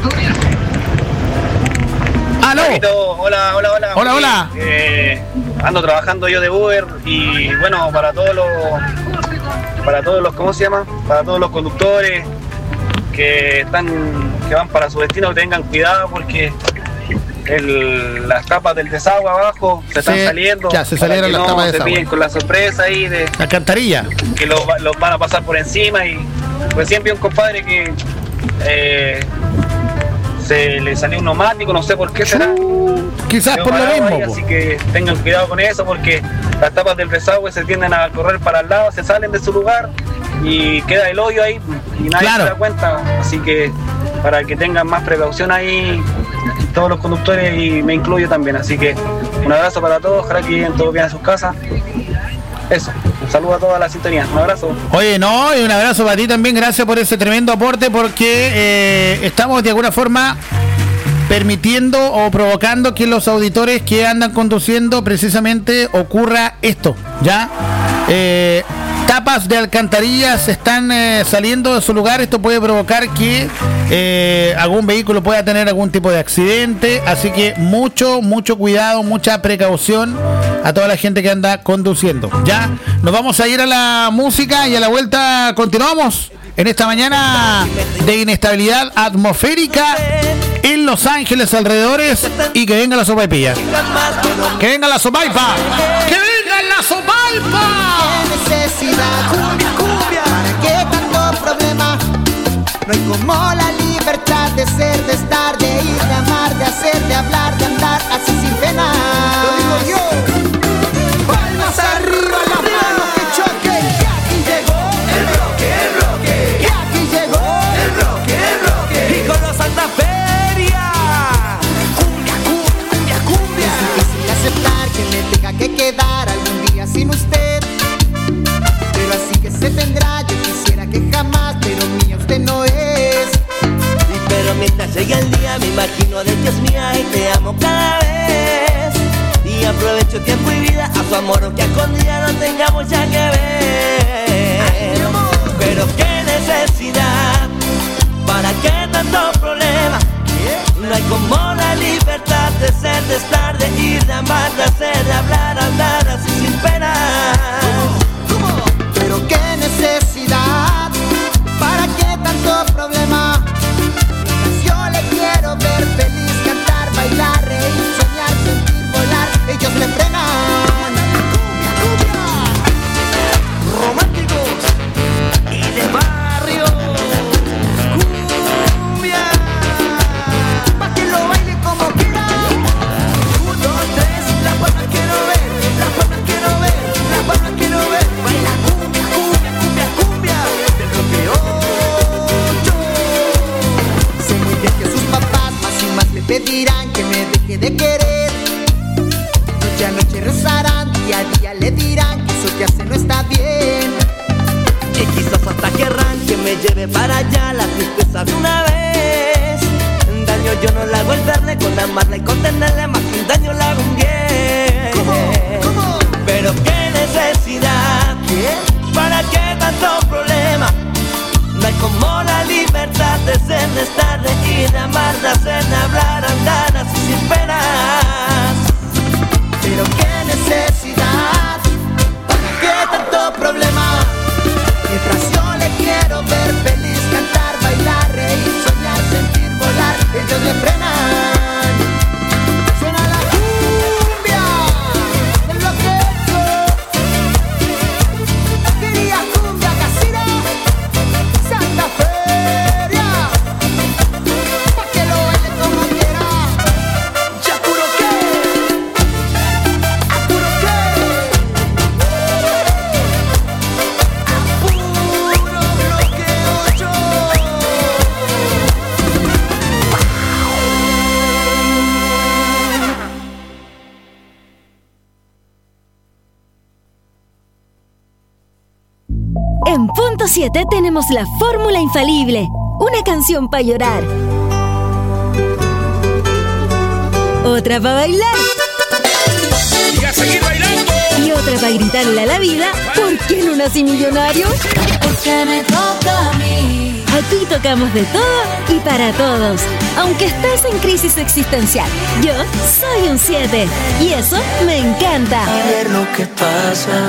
¡Aló! Hola, hola, hola. Hola, hola. Eh, ando trabajando yo de Uber y bueno, para todos los, para todos los, ¿cómo se llama? Para todos los conductores que están, que van para su destino, que tengan cuidado porque el, las tapas del desagüe abajo se están sí, saliendo. Ya, se salieron las no tapas de desagüe. Se pillen con la sorpresa ahí de la alcantarilla. Que los, los van a pasar por encima y pues siempre un compadre que eh, se le salió un neumático, no sé por qué será. Quizás por lo mismo. Ahí, así que tengan cuidado con eso porque las tapas del desagüe se tienden a correr para el lado, se salen de su lugar y queda el hoyo ahí y nadie claro. se da cuenta. Así que para que tengan más precaución ahí todos los conductores y me incluyo también. Así que un abrazo para todos, ojalá que lleguen todos bien a sus casas. Eso. Saludos a toda la sintonía. Un abrazo. Oye, no, y un abrazo para ti también. Gracias por ese tremendo aporte, porque eh, estamos de alguna forma permitiendo o provocando que los auditores que andan conduciendo precisamente ocurra esto, ¿ya? Eh, tapas de alcantarillas están eh, saliendo de su lugar. Esto puede provocar que eh, algún vehículo pueda tener algún tipo de accidente, así que mucho, mucho cuidado, mucha precaución a toda la gente que anda conduciendo. Ya, nos vamos a ir a la música y a la vuelta continuamos en esta mañana de inestabilidad atmosférica en Los Ángeles alrededores, y que venga la sopaipilla. Que venga la sopaipa. Que venga la sopaipa. ¿Qué necesidad? Cumbia, cumbia. ¿Para qué tanto problema? No hay como la libertad de ser, de estar, de ir, de amar, de hacer, de hablar, de andar así sin pena. Lo digo yo. Palmas arriba, las manos que choquen. Y aquí llegó el roque, el roque. Y aquí llegó el roque, el roque. Y con los Santa Feria. Cumbia, cumbia, cumbia. Es difícil aceptar que me tenga que quedar algún día sin usted. Pero así que se tendrá. Yo quisiera que jamás, pero mía usted no es. Y pero mientras llegue el día me imagino de que es mía y te amo cada vez. Y aprovecho tiempo y vida a su amor, aunque a escondida no tengamos ya que ver. Pero qué necesidad, ¿para qué tanto problema? No hay como la libertad de ser, de estar, de ir, de amar, de hacer, de hablar, andar así sin pena. Pero qué necesidad, ¿para qué tanto problema? Yo le quiero ver feliz, cantar, bailar, reír, soñar, sentir, volar. Ellos me frenan. Románticos y de barrio. Cumbia, pa' que lo baile como quiera. Un, dos, tres, las palmas quiero ver, las palmas quiero ver, las palmas quiero ver. Baila cumbia, cumbia, cumbia, cumbia, del bloque ocho. Sé muy bien que sus papás más y más le pedirán que me deje de querer. Noche a noche rezarán, día a día le dirán que eso que hace no está bien. Y quizás hasta querrán que me lleve para allá la tristeza de una vez. Daño yo no le hago el verle, con amarla y contenerle, más que un daño le hago un bien. ¿Cómo? ¿Cómo? Pero qué necesidad, ¿Qué? ¿para qué tanto problema? No hay como la libertad de ser, de estar, de ir, de amar, de hacer, de hablar, andar así sin penas. Pero qué necesidad, ¿para qué tanto problema? Mientras yo le quiero ver feliz, cantar, bailar, reír, soñar, sentir, volar, ellos me frenan. Suena la cumbia, el bloqueo. Quería cumbia casera, Santa Feria, pa' que lo baile como quiera. Ya puro qué, ¿A puro qué? puro bloque ocho. En Punto siete tenemos la fórmula infalible. Una canción para llorar. Otra para bailar. ¡Y a seguir bailando! Y otra para gritarle a la vida. ¿Por qué no nací millonario? Porque me toca a mí. Aquí tocamos de todo y para todos. Aunque estés en crisis existencial, yo soy un siete. Y eso me encanta. A ver lo que pasa.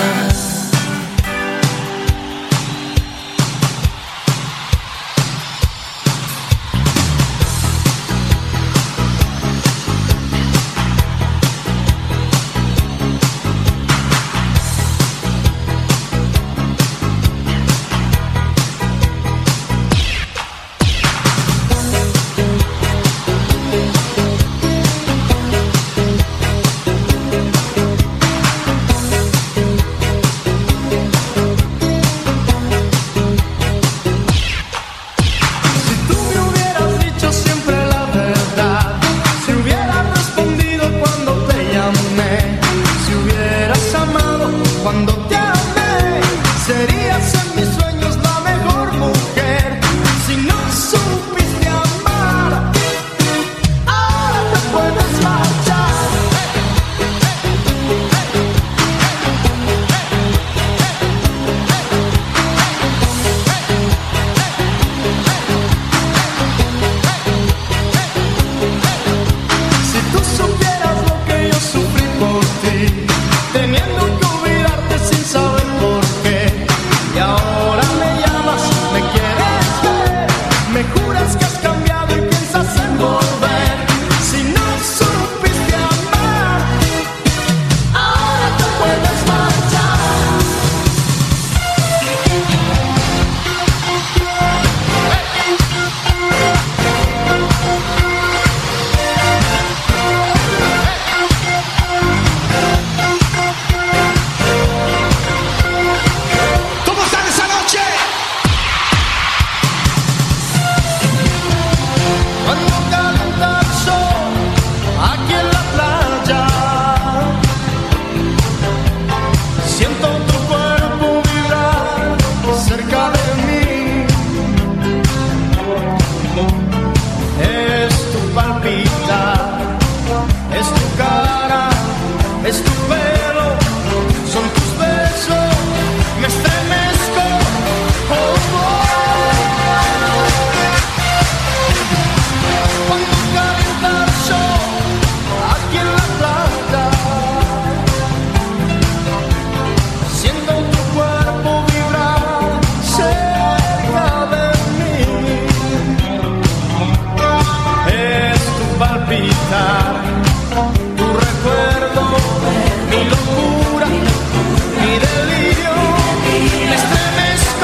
besar. Tu recuerdo, mi locura, mi delirio, me estremezco.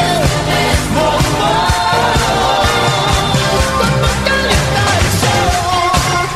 Cuando calienta el sol.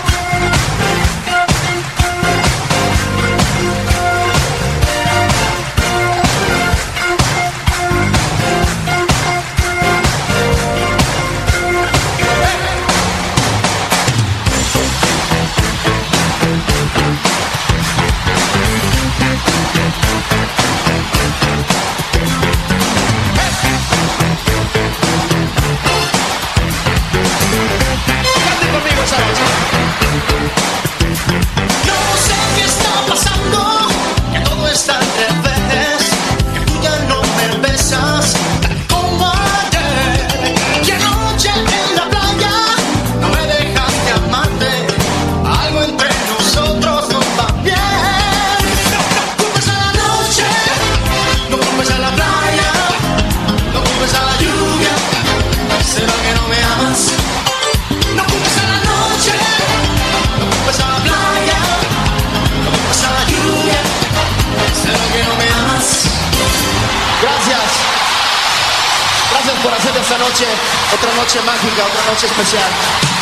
No sé qué está pasando, que todo está al revés, que tú ya no me besas como ayer, que anoche en la playa no me dejaste amarte, algo entre nosotros no va bien. No culpes a la noche, no culpes a la playa, no culpes a la lluvia, será que no me amas. No culpes a la noche, no culpes a la playa, no culpes a la lluvia, será que no me amas. Gracias, gracias por hacer de esta noche otra noche mágica, otra noche especial.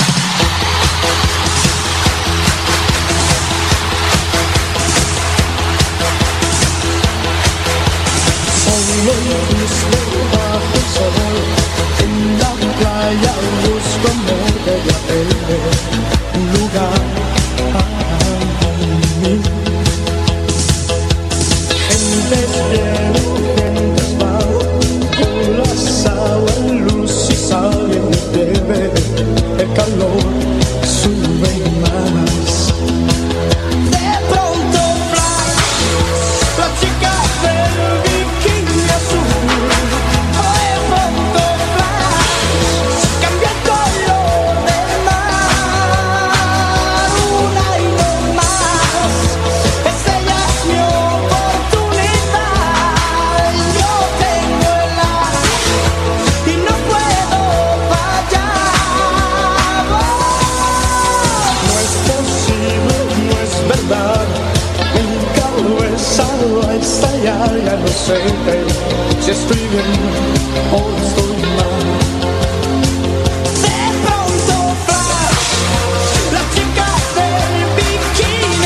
Solo busco bajo el sol, en la playa busco amor de la tele, un lugar para mí. Gentes vieron, gentes van, con las aguas luz y salen y bebe, el calor sube más. De pronto flash, la chica del bikini azul. De pronto flash, cambia el color del mar. Una y no más, esa ya es mi oportunidad. Yo tengo el as y no puedo fallar. No es posible, no es verdad, mi cabeza va a estallar. Ya no sé si estoy bien o estoy